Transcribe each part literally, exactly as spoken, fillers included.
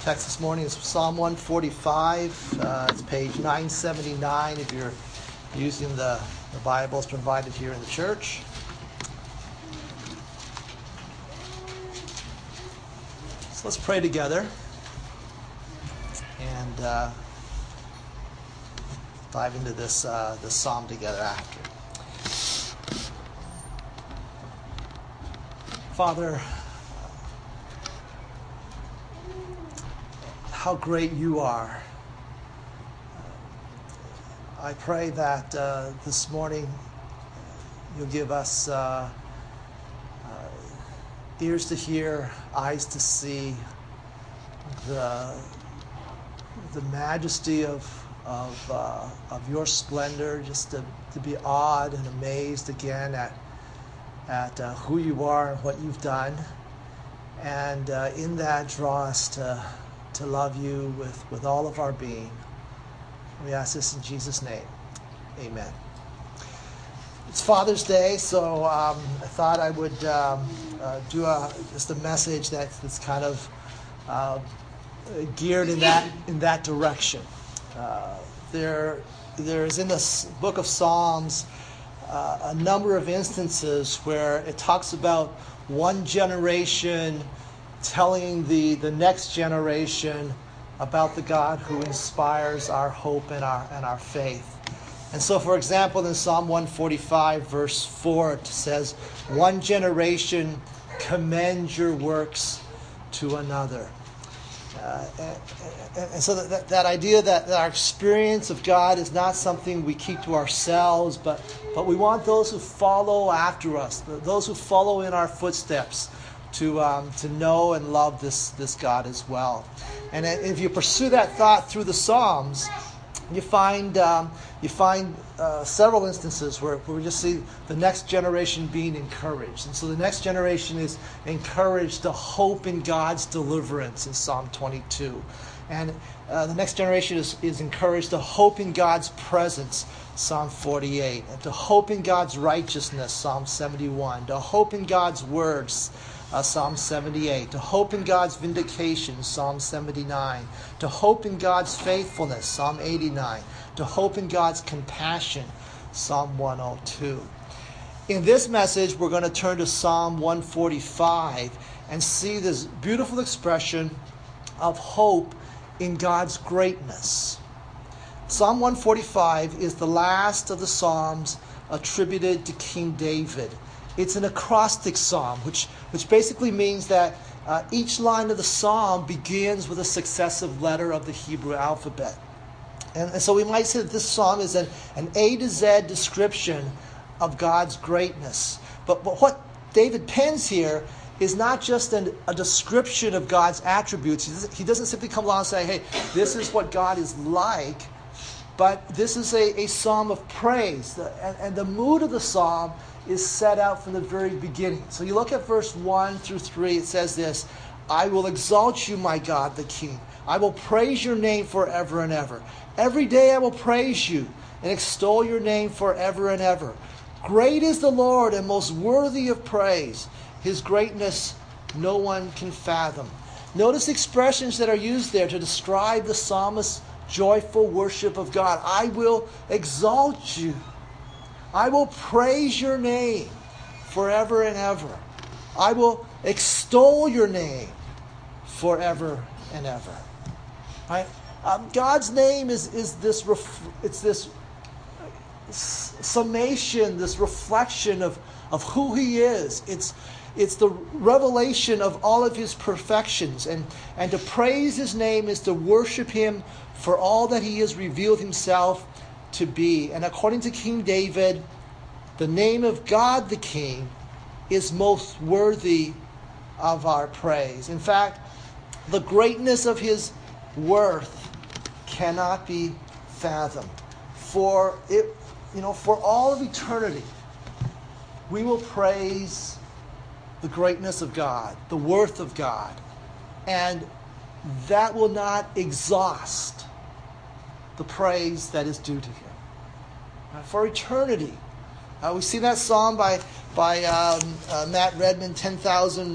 text this morning is Psalm one forty-five. Uh, it's page nine seventy-nine if you're using the, the Bibles provided here in the church. So let's pray together and uh, dive into this, uh, this psalm together after. Father, how great you are. I pray that uh, this morning you'll give us uh, uh, ears to hear, eyes to see the, the majesty of, of, uh, of your splendor, just to, to be awed and amazed again at, at uh, who you are and what you've done. And uh, in that, draw us to to love you with, with all of our being. We ask this in Jesus' name. Amen. It's Father's Day, so um, I thought I would um, uh, do a, just a message that's, that's kind of uh, geared in that in that direction. Uh, there, there's in this book of Psalms uh, a number of instances where it talks about one generation telling the, the next generation about the God who inspires our hope and our and our faith. And so, for example, in Psalm one forty-five, verse four, it says, one generation commends your works to another. Uh, and, and so that, that, that idea that, that our experience of God is not something we keep to ourselves, but, but we want those who follow after us, those who follow in our footsteps, to um, to know and love this, this God as well. And if you pursue that thought through the Psalms, you find um, you find uh, several instances where, where we just see the next generation being encouraged. And so the next generation is encouraged to hope in God's deliverance in Psalm twenty-two. And uh, the next generation is, is encouraged to hope in God's presence, Psalm forty-eight. And to hope in God's righteousness, Psalm seventy-one. To hope in God's words, Uh, Psalm seventy-eight. To hope in God's vindication, Psalm seventy-nine. To hope in God's faithfulness, Psalm eighty-nine. To hope in God's compassion, Psalm one oh two. In this message, we're going to turn to Psalm one forty-five and see this beautiful expression of hope in God's greatness. Psalm one forty-five is the last of the Psalms attributed to King David. It's an acrostic psalm, which, which basically means that uh, each line of the psalm begins with a successive letter of the Hebrew alphabet. And, and so we might say that this psalm is an, an A to Z description of God's greatness. But, but what David pens here is not just an, a description of God's attributes. He doesn't, he doesn't simply come along and say, hey, this is what God is like, but this is a, a psalm of praise. And, and the mood of the psalm is set out from the very beginning. So you look at verse one through three, it says this: I will exalt you, my God, the King. I will praise your name forever and ever. Every day I will praise you and extol your name forever and ever. Great is the Lord and most worthy of praise. His greatness no one can fathom. Notice expressions that are used there to describe the psalmist's joyful worship of God. I will exalt you. I will praise your name forever and ever. I will extol your name forever and ever. Right? Um, God's name is is this ref, it's this summation, this reflection of, of who He is. It's it's the revelation of all of His perfections, and and to praise His name is to worship Him for all that He has revealed Himself to be. And according to King David, the name of God the King is most worthy of our praise. In fact, the greatness of His worth cannot be fathomed. For it, you know, for all of eternity, we will praise the greatness of God, the worth of God, and that will not exhaust the praise that is due to Him. For eternity, Uh, we see that psalm by by um, uh, Matt Redman, ten thousand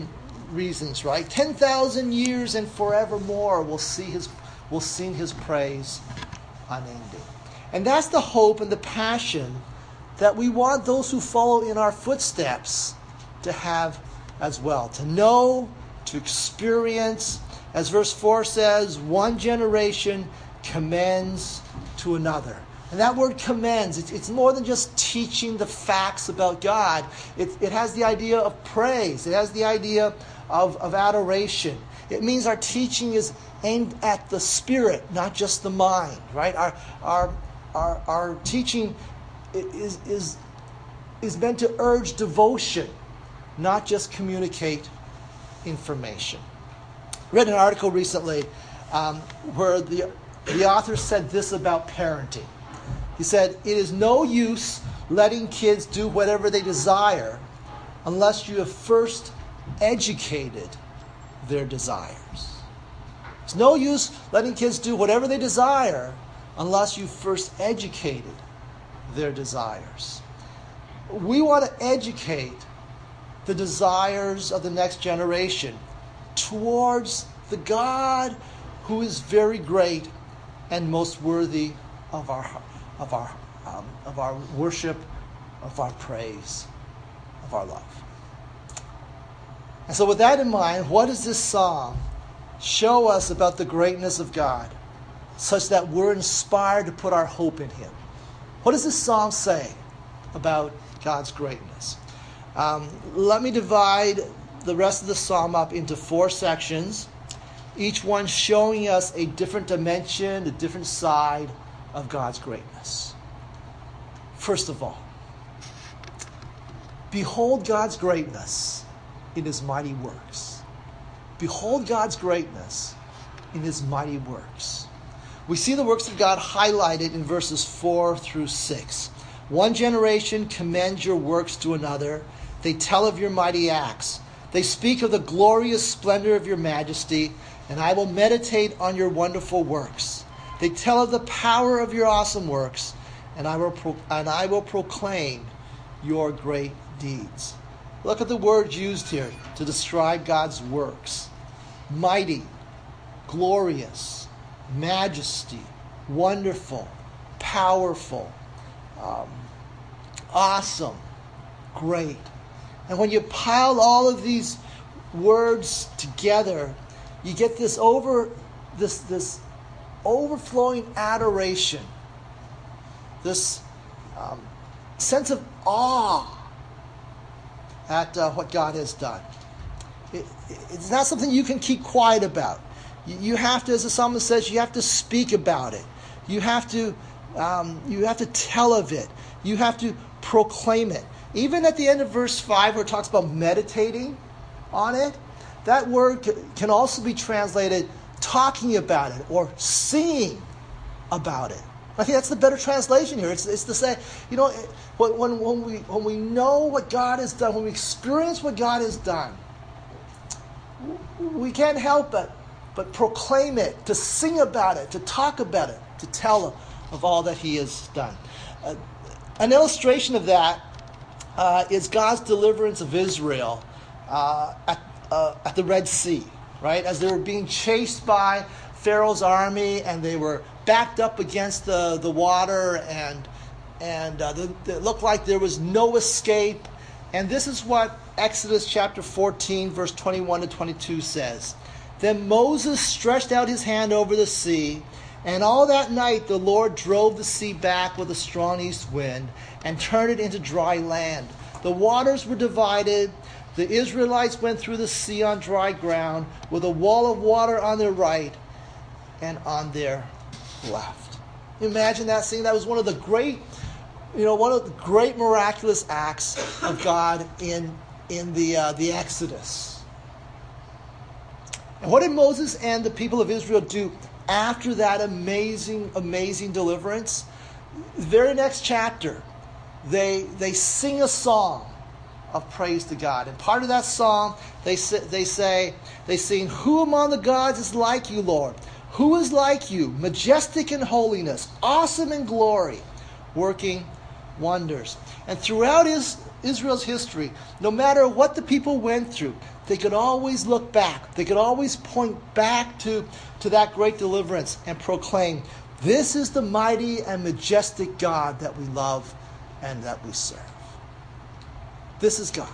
reasons, right? ten thousand years and forevermore will see his, will sing his praise unending. And that's the hope and the passion that we want those who follow in our footsteps to have as well. To know, to experience, as verse four says, one generation commends to another. And that word commends, it's, it's more than just teaching the facts about God. It, it has the idea of praise. It has the idea of, of adoration. It means our teaching is aimed at the spirit, not just the mind, right? Our our our, our teaching is, is, is meant to urge devotion, not just communicate information. I read an article recently um, where the, the author said this about parenting. He said, "It is no use letting kids do whatever they desire unless you have first educated their desires." It's no use letting kids do whatever they desire unless you first educated their desires. We want to educate the desires of the next generation towards the God who is very great and most worthy of our of our um, of our worship, of our praise, of our love. And so with that in mind, what does this psalm show us about the greatness of God, such that we're inspired to put our hope in him? What does this psalm say about God's greatness? Um, let me divide the rest of the psalm up into four sections, each one showing us a different dimension, a different side of God's greatness. First of all, behold God's greatness in his mighty works. Behold God's greatness in his mighty works. We see the works of God highlighted in verses four through six. One generation commends your works to another. They tell of your mighty acts. They speak of the glorious splendor of your majesty, and I will meditate on your wonderful works. They tell of the power of your awesome works, and I will pro- and I will proclaim your great deeds. Look at the words used here to describe God's works. Mighty, glorious, majesty, wonderful, powerful, um, awesome, great. And when you pile all of these words together, you get this over this this overflowing adoration, this um, sense of awe at uh, what God has done. It, it's not something you can keep quiet about. You, you have to, as the psalmist says, you have to speak about it. You have to um, you have to tell of it. You have to proclaim it. Even at the end of verse five, where it talks about meditating on it, that word can also be translated talking about it or singing about it. I think that's the better translation here. It's, it's to say, you know, when, when, we, when we know what God has done, when we experience what God has done, we can't help but, but proclaim it, to sing about it, to talk about it, to tell of, of all that he has done. Uh, an illustration of that uh, is God's deliverance of Israel uh, at, uh, at the Red Sea, right? As they were being chased by Pharaoh's army, and they were backed up against the, the water, and and uh, the, it looked like there was no escape. And this is what Exodus chapter fourteen, verse twenty-one to twenty-two says. Then Moses stretched out his hand over the sea, and all that night the Lord drove the sea back with a strong east wind and turned it into dry land. The waters were divided. The Israelites went through the sea on dry ground with a wall of water on their right and on their left. Imagine that scene. That was one of the great, you know, one of the great miraculous acts of God in in the uh, the Exodus. And what did Moses and the people of Israel do after that amazing, amazing deliverance? The very next chapter, they they sing a song of praise to God. And part of that song, they say, they say, they sing, "Who among the gods is like you, Lord? Who is like you, majestic in holiness, awesome in glory, working wonders?" And throughout his, Israel's history, no matter what the people went through, they could always look back. They could always point back to, to that great deliverance and proclaim, this is the mighty and majestic God that we love and that we serve. This is God.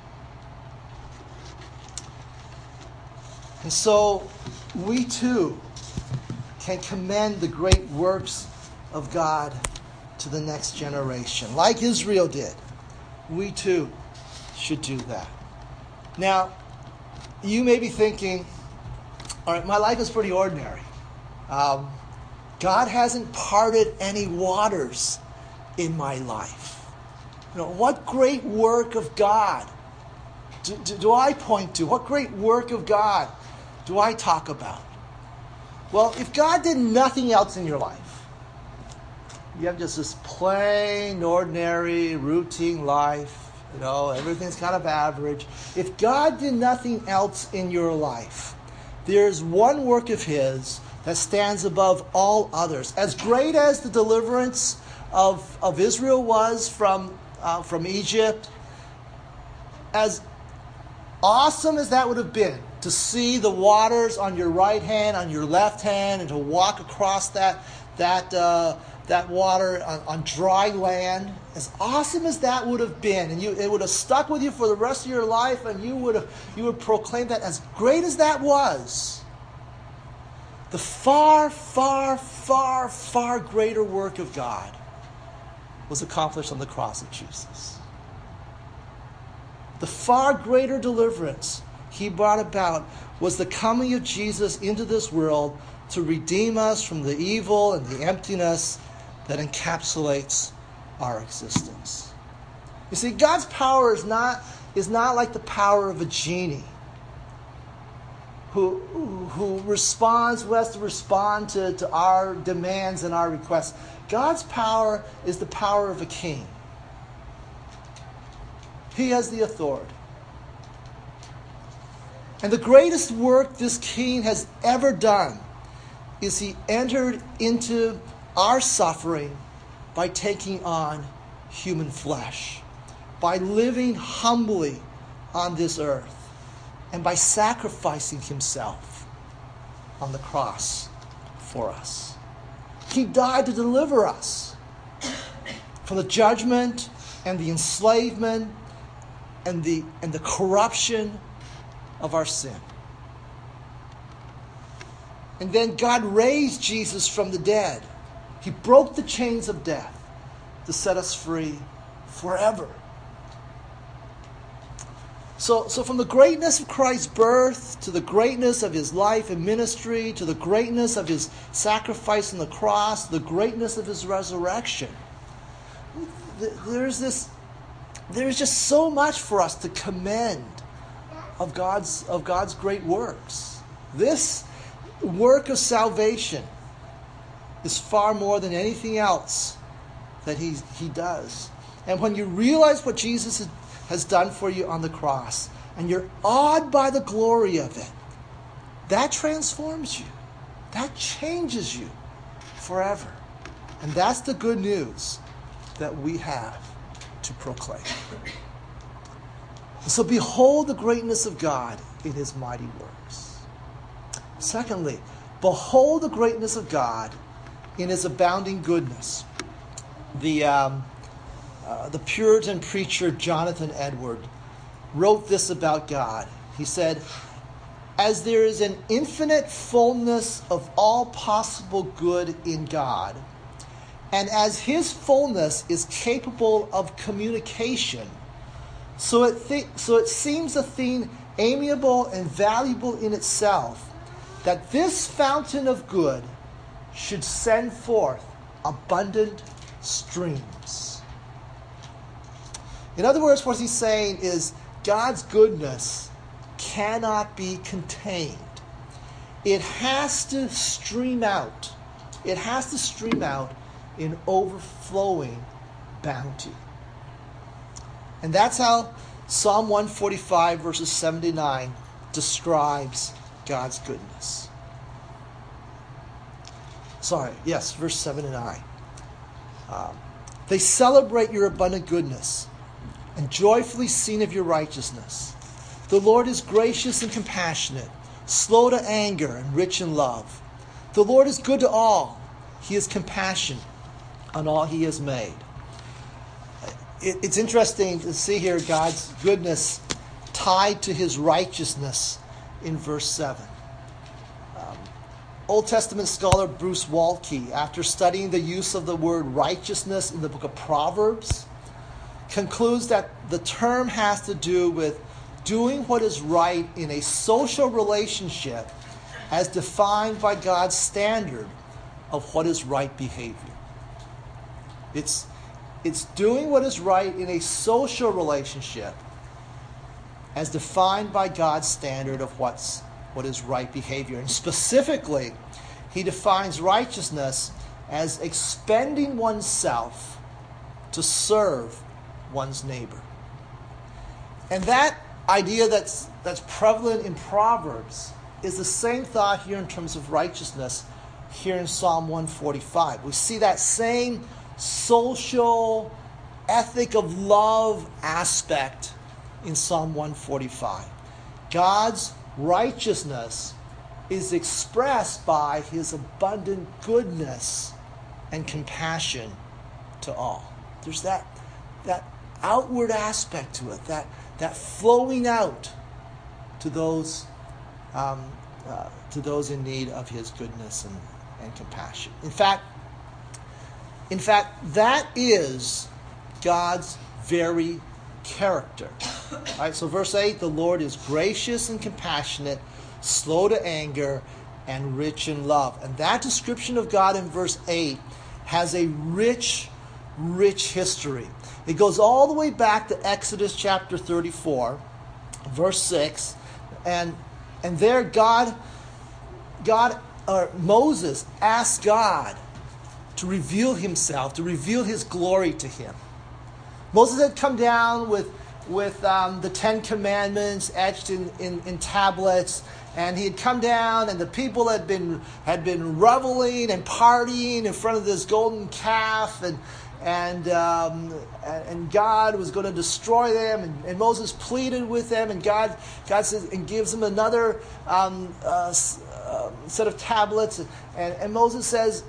And so we too can commend the great works of God to the next generation. Like Israel did, we too should do that. Now, you may be thinking, all right, my life is pretty ordinary. Um, God hasn't parted any waters in my life. You know, what great work of God do, do, do I point to? What great work of God do I talk about? Well, if God did nothing else in your life, you have just this plain, ordinary, routine life, you know, everything's kind of average. If God did nothing else in your life, there's one work of His that stands above all others. As great as the deliverance of, of Israel was from, uh, from Egypt, as awesome as that would have been, to see the waters on your right hand, on your left hand, and to walk across that that uh, that water on, on dry land, as awesome as that would have been, and you, it would have stuck with you for the rest of your life, and you would have, you would proclaim that. As great as that was, the far, far, far, far greater work of God was accomplished on the cross of Jesus. The far greater deliverance He brought about was the coming of Jesus into this world to redeem us from the evil and the emptiness that encapsulates our existence. You see, God's power is not, is not like the power of a genie who, who responds, who has to respond to, to our demands and our requests. God's power is the power of a king. He has the authority. And the greatest work this king has ever done is He entered into our suffering by taking on human flesh, by living humbly on this earth, and by sacrificing Himself on the cross for us. He died to deliver us from the judgment and the enslavement and the, and the corruption of our sin. And then God raised Jesus from the dead. He broke the chains of death to set us free forever. So, so from the greatness of Christ's birth, to the greatness of His life and ministry, to the greatness of His sacrifice on the cross, the greatness of His resurrection, there's this, there's just so much for us to commend of God's of God's great works. This work of salvation is far more than anything else that he, he does. And when you realize what Jesus has done for you on the cross, and you're awed by the glory of it, that transforms you. That changes you forever. And that's the good news that we have to proclaim. So behold the greatness of God in His mighty works. Secondly, behold the greatness of God in His abounding goodness. The, um, uh, the Puritan preacher Jonathan Edward wrote this about God. He said, as there is an infinite fullness of all possible good in God, and as His fullness is capable of communication, so it, th- so it seems a thing amiable and valuable in itself, that this fountain of good should send forth abundant streams. In other words, what he's saying is God's goodness cannot be contained. It has to stream out. It has to stream out in overflowing bounty. And that's how Psalm one forty-five, verses seven to nine, describes God's goodness. Sorry, yes, verse seven and nine. Um, they celebrate your abundant goodness and joyfully sing of your righteousness. The Lord is gracious and compassionate, slow to anger and rich in love. The Lord is good to all. He has compassion on all he has made. It's interesting to see here God's goodness tied to his righteousness in verse seven. Um, Old Testament scholar Bruce Waltke, after studying the use of the word righteousness in the book of Proverbs, concludes that the term has to do with doing what is right in a social relationship as defined by God's standard of what is right behavior. It's, it's doing what is right in a social relationship as defined by God's standard of what's, what is right behavior. And specifically, he defines righteousness as expending oneself to serve one's neighbor. And that idea that's, that's prevalent in Proverbs is the same thought here in terms of righteousness here in Psalm one forty-five. We see that same social, ethic of love aspect in Psalm one forty-five. God's righteousness is expressed by his abundant goodness and compassion to all. There's that, that outward aspect to it, that, that flowing out to those um, uh, to those in need of his goodness and, and compassion. In fact, in fact, that is God's very character. All right, so verse eight, the Lord is gracious and compassionate, slow to anger, and rich in love. And that description of God in verse eight has a rich, rich history. It goes all the way back to Exodus chapter thirty-four, verse six, and and there God, God or Moses asked God to reveal himself, to reveal his glory to him. Moses had come down with with um, the Ten Commandments etched in, in, in tablets, and he had come down, and the people had been had been reveling and partying in front of this golden calf, and and um, and God was going to destroy them, and, and Moses pleaded with them, and God God says and gives them another um, uh, uh, set of tablets, and, and Moses says,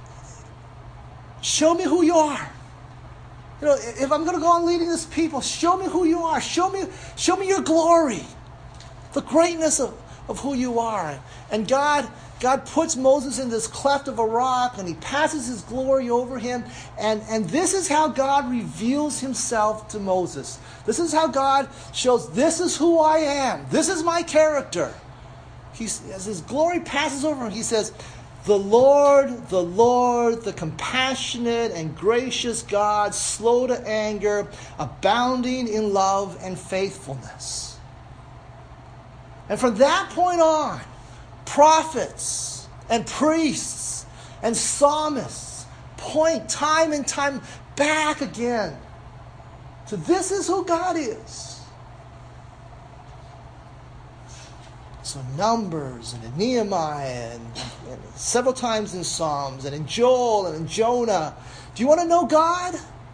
"Show me who you are. You know, if I'm going to go on leading this people, show me who you are. Show me, show me your glory, the greatness of, of who you are." And God, God puts Moses in this cleft of a rock, and he passes his glory over him. And, and this is how God reveals himself to Moses. This is how God shows, this is who I am. This is my character. He's, as his glory passes over him, he says, "The Lord, the Lord, the compassionate and gracious God, slow to anger, abounding in love and faithfulness." And from that point on, prophets and priests and psalmists point time and time back again to this is who God is. So Numbers and in Nehemiah and, and several times in Psalms and in Joel and in Jonah. Do you want to know God?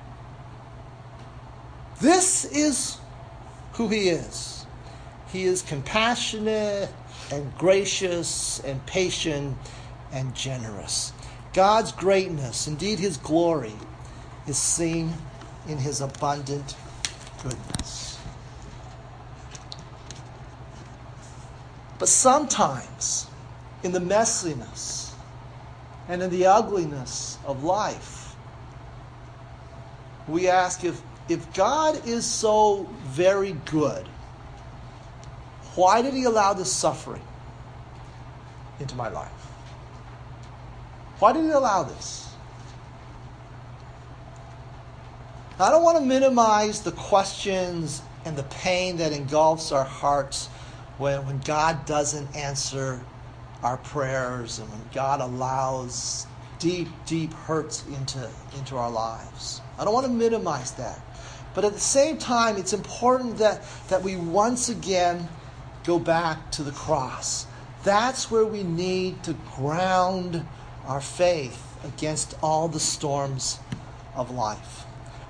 This is who he is. He is compassionate and gracious and patient and generous. God's greatness, indeed his glory, is seen in his abundant goodness. But sometimes, in the messiness and in the ugliness of life, we ask if, if God is so very good, why did he allow this suffering into my life? Why did he allow this? I don't want to minimize the questions and the pain that engulfs our hearts when, when God doesn't answer our prayers and when God allows deep, deep hurts into, into our lives. I don't want to minimize that. But at the same time, it's important that, that we once again go back to the cross. That's where we need to ground our faith against all the storms of life.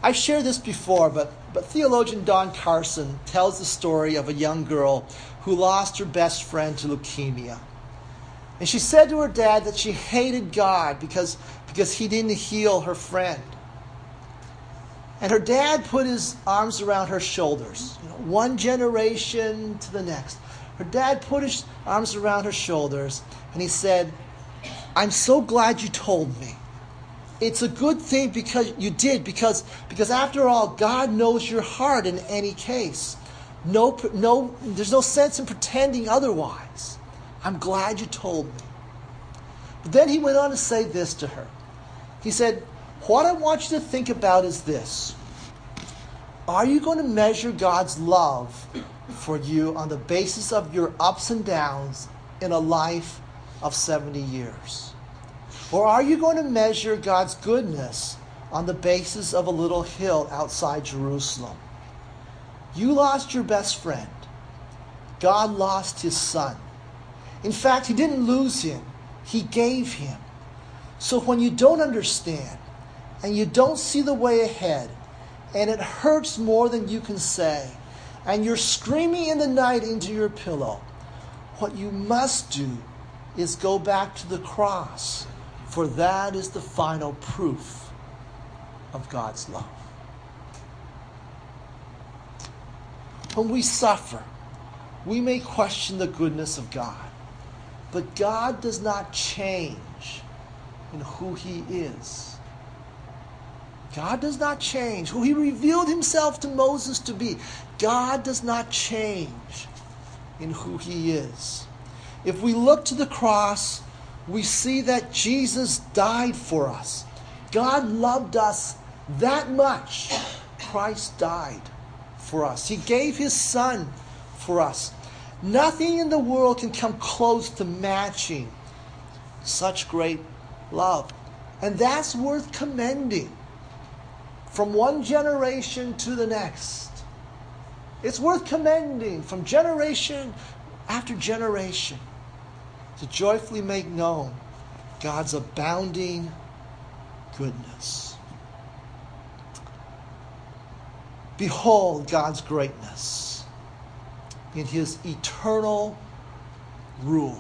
I've shared this before, but, but theologian Don Carson tells the story of a young girl who lost her best friend to leukemia. And she said to her dad that she hated God because, because he didn't heal her friend. And her dad put his arms around her shoulders, you know, one generation to the next. Her dad put his arms around her shoulders and he said, I'm so glad you told me. It's a good thing because you did, because, because after all, God knows your heart in any case. No, no, there's no sense in pretending otherwise. I'm glad you told me. But then he went on to say this to her. He said, what I want you to think about is this. Are you going to measure God's love for you on the basis of your ups and downs in a life of seventy years? Or are you going to measure God's goodness on the basis of a little hill outside Jerusalem? You lost your best friend. God lost his son. In fact, he didn't lose him. He gave him. So when you don't understand and you don't see the way ahead and it hurts more than you can say and you're screaming in the night into your pillow, what you must do is go back to the cross, for that is the final proof of God's love. When we suffer, we may question the goodness of God, but God does not change in who he is. God does not change. Who he revealed himself to Moses to be. God does not change in who he is. If we look to the cross, we see that Jesus died for us. God loved us that much. Christ died for us. He gave his son for us. Nothing in the world can come close to matching such great love. And that's worth commending from one generation to the next. It's worth commending from generation after generation to joyfully make known God's abounding goodness. Behold God's greatness in his eternal rule.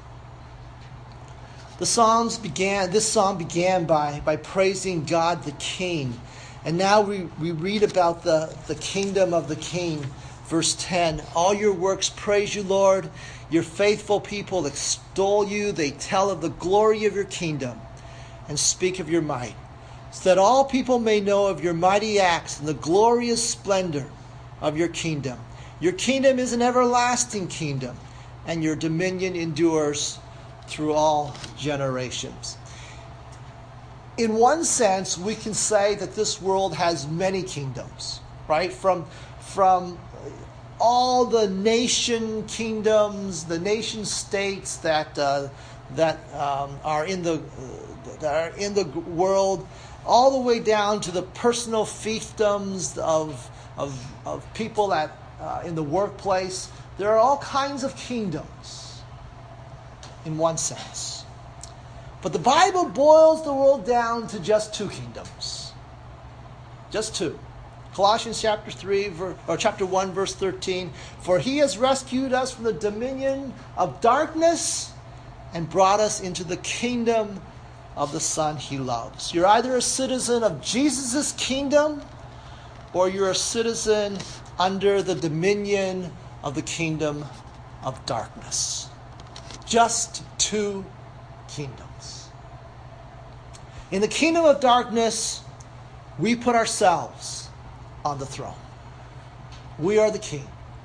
The Psalms began, this psalm began by, by praising God the King. And now we, we read about the, the kingdom of the King. Verse ten, all your works praise you, Lord. Your faithful people extol you. They tell of the glory of your kingdom and speak of your might, so that all people may know of your mighty acts and the glorious splendor of your kingdom. Your kingdom is an everlasting kingdom, and your dominion endures through all generations. In one sense, we can say that this world has many kingdoms, right? From, from all the nation kingdoms, the nation states that uh, that um, are in the uh, that are in the world, all the way down to the personal fiefdoms of of of people at uh, in the workplace. There are all kinds of kingdoms, in one sense. But the Bible boils the world down to just two kingdoms. Just two. Colossians chapter three, or chapter one, verse thirteen. For he has rescued us from the dominion of darkness and brought us into the kingdom of the Son he loves. You're either a citizen of Jesus' kingdom, or you're a citizen under the dominion of the kingdom of darkness. Just two kingdoms. In the kingdom of darkness, we put ourselves on the throne. We are the king.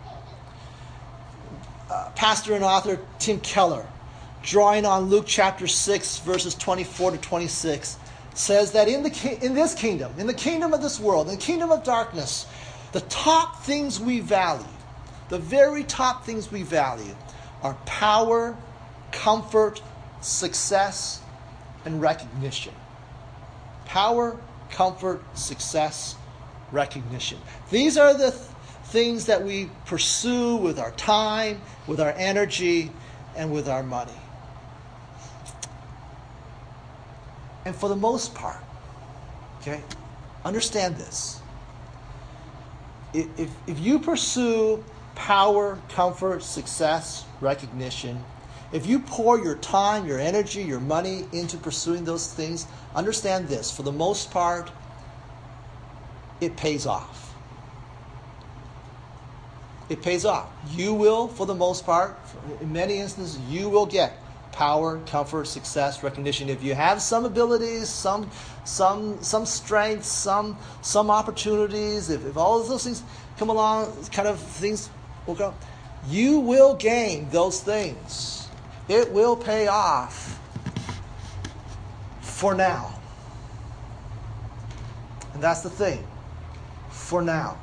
Uh, pastor and author Tim Keller, drawing on Luke chapter six, verses twenty-four to twenty-six, says that in the ki- in this kingdom, in the kingdom of this world, in the kingdom of darkness, the top things we value, the very top things we value, are power, comfort, success, and recognition. Power, comfort, success, recognition. These are the th- things that we pursue with our time, with our energy, and with our money. And for the most part, okay, Understand this. If, if, if you pursue power, comfort, success, recognition, if you pour your time, your energy, your money into pursuing those things, understand this. For the most part, it pays off. It pays off. You will, for the most part, in many instances, you will get power, comfort, success, recognition. If you have some abilities, some some some strengths, some some opportunities, if, if all of those things come along, kind of things will go, you will gain those things. It will pay off for now. And that's the thing. For now.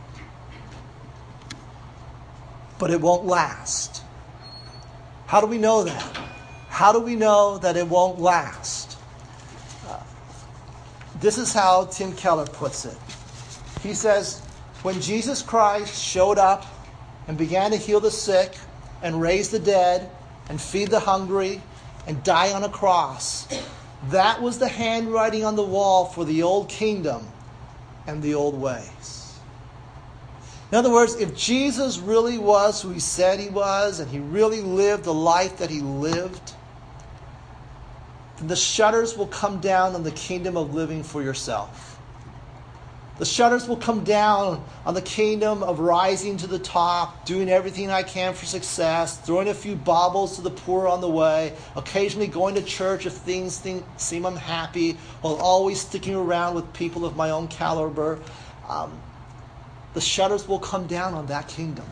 But it won't last. How do we know that? How do we know that it won't last? Uh, this is how Tim Keller puts it. He says, when Jesus Christ showed up and began to heal the sick and raise the dead and feed the hungry and die on a cross, that was the handwriting on the wall for the old kingdom and the old ways. In other words, if Jesus really was who he said he was, and he really lived the life that he lived, then the shutters will come down on the kingdom of living for yourself. The shutters will come down on the kingdom of rising to the top, doing everything I can for success, throwing a few baubles to the poor on the way, occasionally going to church if things think, seem unhappy, while always sticking around with people of my own caliber. Um, the shutters will come down on that kingdom.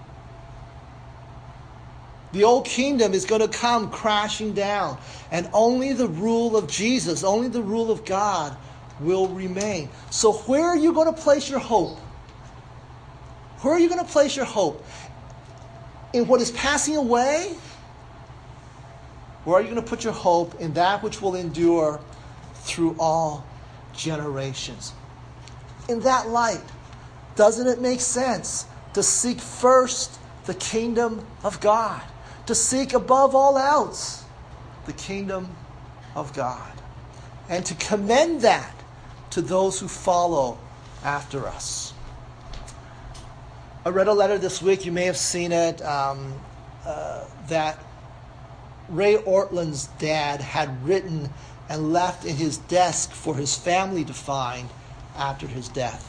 The old kingdom is going to come crashing down, and only the rule of Jesus, only the rule of God will remain. So where are you going to place your hope? Where are you going to place your hope? In what is passing away? Or are you going to put your hope in that which will endure through all generations? In that light, doesn't it make sense to seek first the kingdom of God? To seek above all else the kingdom of God. And to commend that to those who follow after us. I read a letter this week, you may have seen it, um, uh, that Ray Ortlund's dad had written and left in his desk for his family to find after his death.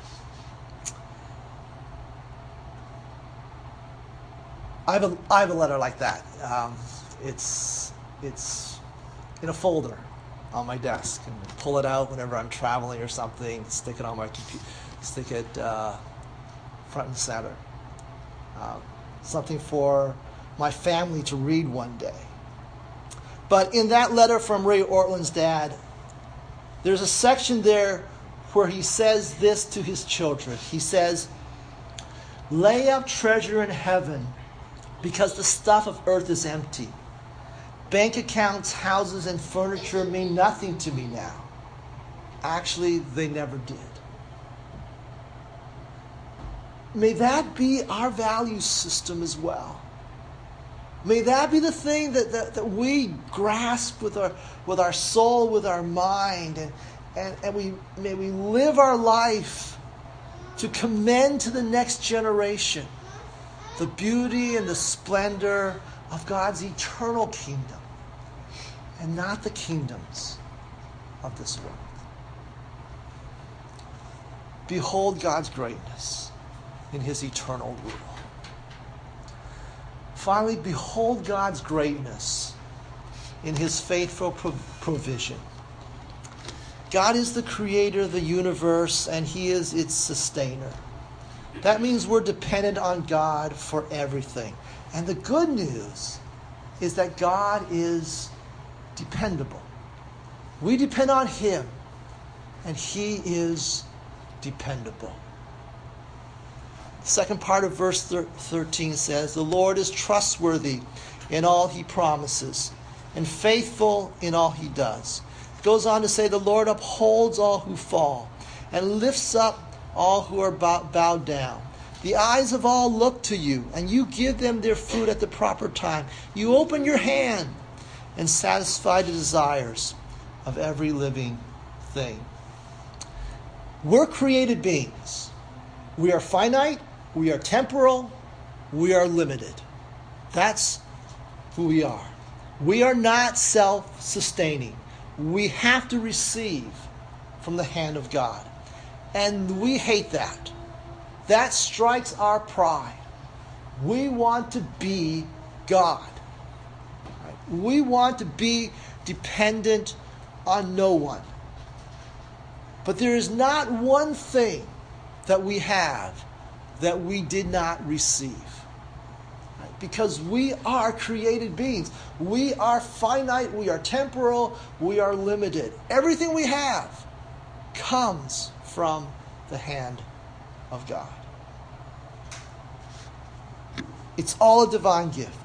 I have a, I have a letter like that. Um, it's, it's in a folder on my desk, and pull it out whenever I'm traveling or something, stick it on my computer, stick it uh, front and center. Um, something for my family to read one day. But in that letter from Ray Ortlund's dad, there's a section there where he says this to his children. He says, lay up treasure in heaven, because the stuff of earth is empty. Bank accounts, houses, and furniture mean nothing to me now. Actually, they never did. May that be our value system as well. May that be the thing that, that, that we grasp with our with our soul, with our mind, and, and, and we may we live our life to commend to the next generation the beauty and the splendor of God's eternal kingdom, and not the kingdoms of this world. Behold God's greatness in his eternal rule. Finally, behold God's greatness in his faithful provision. God is the creator of the universe, and he is its sustainer. That means we're dependent on God for everything. And the good news is that God is dependable. We depend on him, and he is dependable. The second part of verse thirteen says, the Lord is trustworthy in all he promises, and faithful in all he does. It goes on to say, the Lord upholds all who fall, and lifts up all who are bowed down. The eyes of all look to you, and you give them their food at the proper time. You open your hand and satisfy the desires of every living thing. We're created beings. We are finite, we are temporal, we are limited. That's who we are. We are not self-sustaining. We have to receive from the hand of God. And we hate that. That strikes our pride. We want to be God. We want to be dependent on no one. But there is not one thing that we have that we did not receive. Because we are created beings. We are finite, we are temporal, we are limited. Everything we have comes from the hand of God. It's all a divine gift.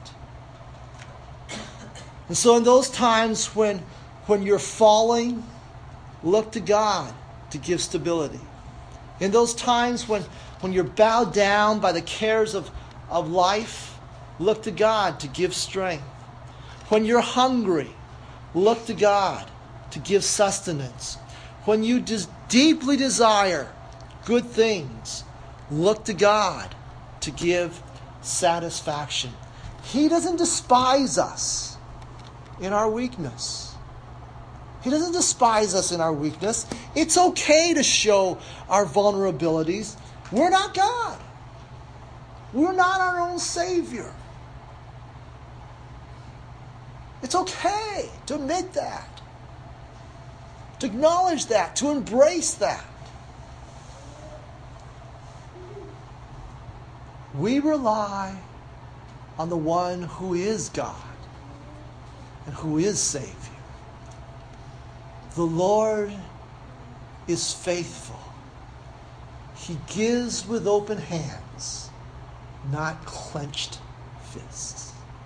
And so in those times when, when you're falling, look to God to give stability. In those times when, when you're bowed down by the cares of, of life, look to God to give strength. When you're hungry, look to God to give sustenance. When you des- deeply desire good things, look to God to give satisfaction. He doesn't despise us in our weakness. He doesn't despise us in our weakness. It's okay to show our vulnerabilities. We're not God. We're not our own Savior. It's okay to admit that, to acknowledge that, to embrace that. We rely on the one who is God and who is Savior. The Lord is faithful. He gives with open hands, not clenched fists.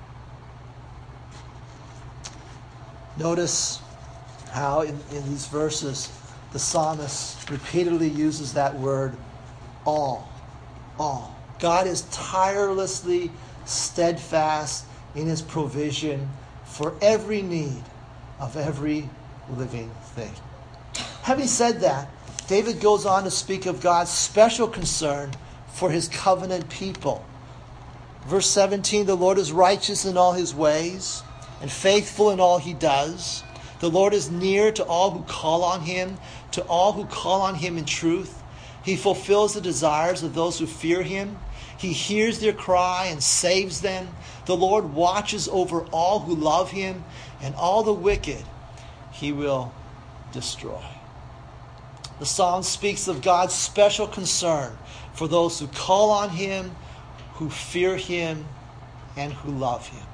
Notice how in, in these verses the psalmist repeatedly uses that word all. All. God is tirelessly steadfast in his provision for every need of every living thing. Having said that, David goes on to speak of God's special concern for his covenant people. Verse seventeen, the Lord is righteous in all his ways and faithful in all he does. The Lord is near to all who call on him, to all who call on him in truth. He fulfills the desires of those who fear him. He hears their cry and saves them. The Lord watches over all who love him, and all the wicked he will destroy. The psalm speaks of God's special concern for those who call on him, who fear him, and who love him.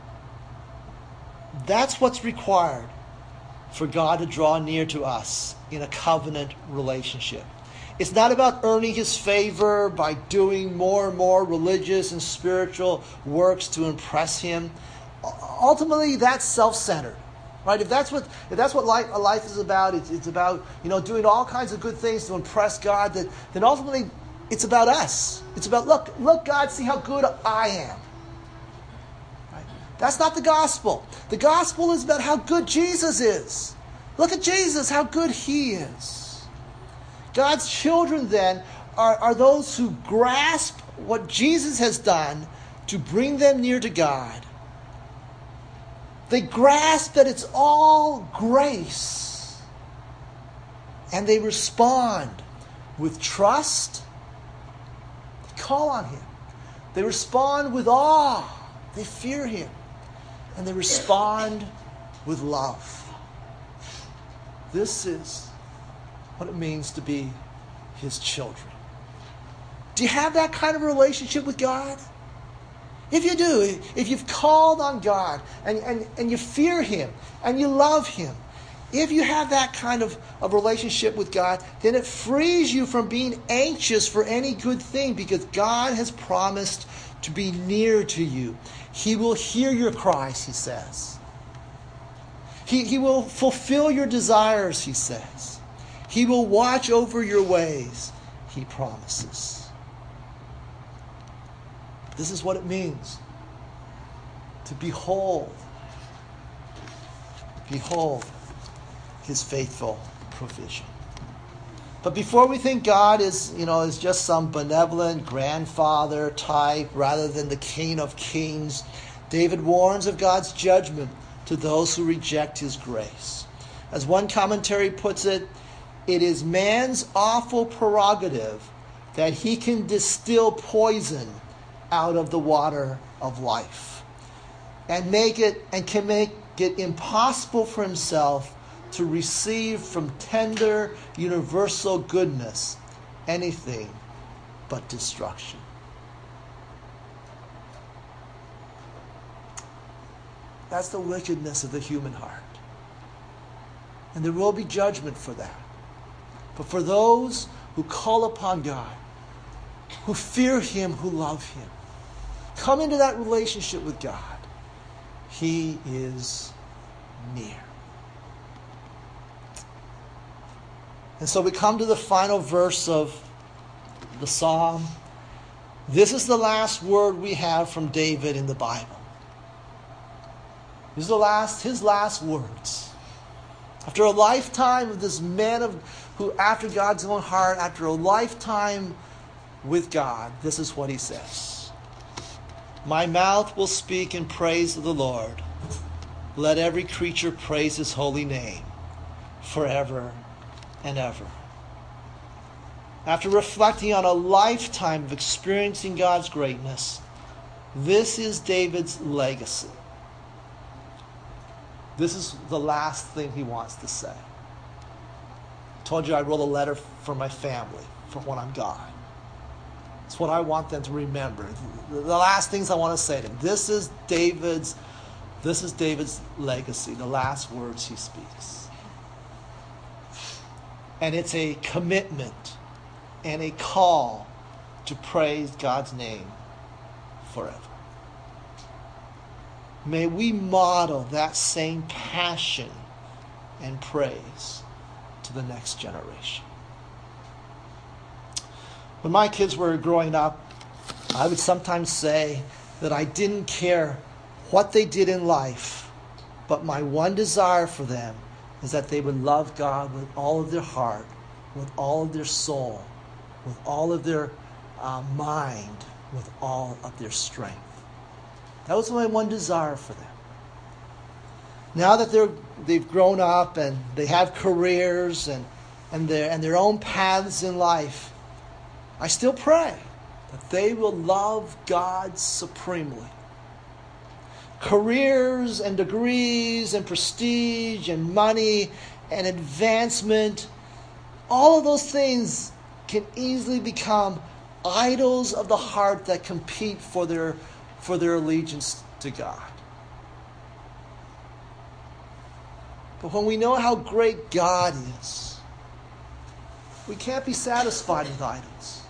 That's what's required for God to draw near to us in a covenant relationship. It's not about earning his favor by doing more and more religious and spiritual works to impress him. Ultimately, that's self-centered, right? If that's what if that's what life, life is about, it's, it's about you know doing all kinds of good things to impress God. That then ultimately, it's about us. It's about look, look, God, see how good I am. Right? That's not the gospel. The gospel is about how good Jesus is. Look at Jesus, how good he is. God's children, then, are, are those who grasp what Jesus has done to bring them near to God. They grasp that it's all grace. And they respond with trust. They call on him. They respond with awe. They fear him. And they respond with love. This is what it means to be his children. Do you have that kind of relationship with God? If you do, if you've called on God and, and, and you fear him and you love him, if you have that kind of, of relationship with God, then it frees you from being anxious for any good thing because God has promised to be near to you. He will hear your cries, he says. He, he will fulfill your desires, he says. He will watch over your ways, he promises. This is what it means to behold, behold his faithful provision. But before we think God is, you know, is just some benevolent grandfather type rather than the King of Kings, David warns of God's judgment to those who reject his grace. As one commentary puts it, it is man's awful prerogative that he can distill poison out of the water of life and make it and can make it impossible for himself to receive from tender universal goodness anything but destruction. That's the wickedness of the human heart. And there will be judgment for that. But for those who call upon God, who fear him, who love him, come into that relationship with God, he is near. And so we come to the final verse of the psalm. This is the last word we have from David in the Bible. These are the last, his last words. After a lifetime of this man of who, after God's own heart, after a lifetime with God, this is what he says. My mouth will speak in praise of the Lord. Let every creature praise his holy name forever and ever. After reflecting on a lifetime of experiencing God's greatness, this is David's legacy. This is the last thing he wants to say. I told you I wrote a letter for my family for when I'm gone. It's what I want them to remember. The last things I want to say to them. This is David's, this is David's legacy, the last words he speaks. And it's a commitment and a call to praise God's name forever. May we model that same passion and praise to the next generation. When my kids were growing up, I would sometimes say that I didn't care what they did in life, but my one desire for them is that they would love God with all of their heart, with all of their soul, with all of their uh, mind, with all of their strength. That was my one desire for them. Now that they're, they've grown up and they have careers and, and, their, and their own paths in life, I still pray that they will love God supremely. Careers and degrees and prestige and money and advancement, all of those things can easily become idols of the heart that compete for their for their allegiance to God. But when we know how great God is, we can't be satisfied with idols.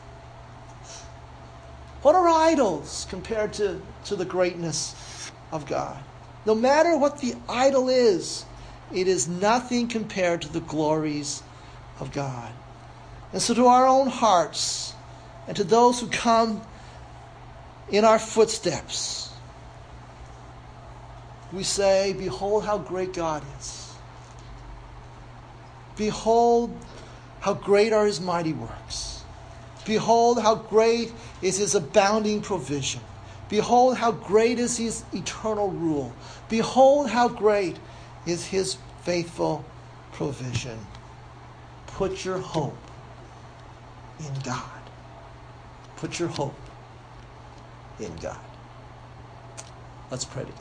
What are idols compared to, to the greatness of God? No matter what the idol is, it is nothing compared to the glories of God. And so to our own hearts and to those who come in our footsteps, we say, behold how great God is. Behold how great are his mighty works. Behold how great is his abounding provision. Behold how great is his eternal rule. Behold how great is his faithful provision. Put your hope in God. Put your hope in God. Let's pray together.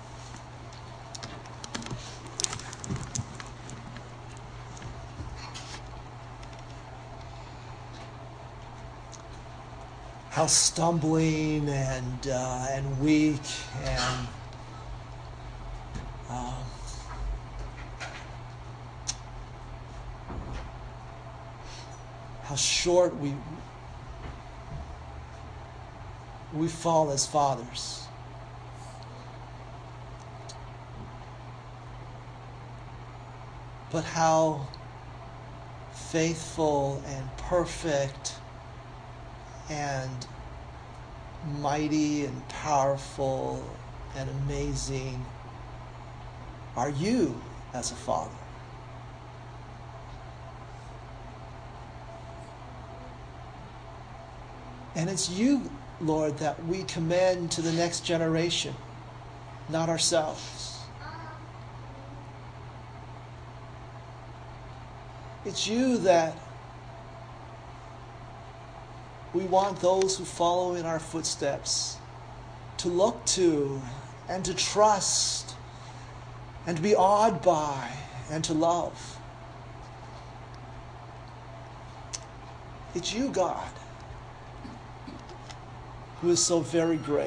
How stumbling and uh, and weak and um, how short we we fall as fathers. But how faithful and perfect and mighty and powerful and amazing are you as a father. And it's you, Lord, that we commend to the next generation, not ourselves. It's you that we want those who follow in our footsteps to look to and to trust and to be awed by and to love. It's you, God, who is so very great.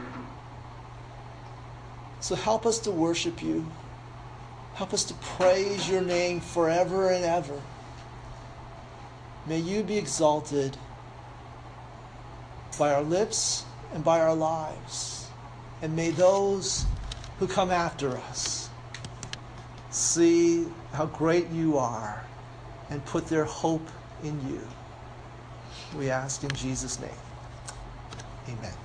So help us to worship you. Help us to praise your name forever and ever. May you be exalted by our lips and by our lives. And may those who come after us see how great you are and put their hope in you. We ask in Jesus' name. Amen.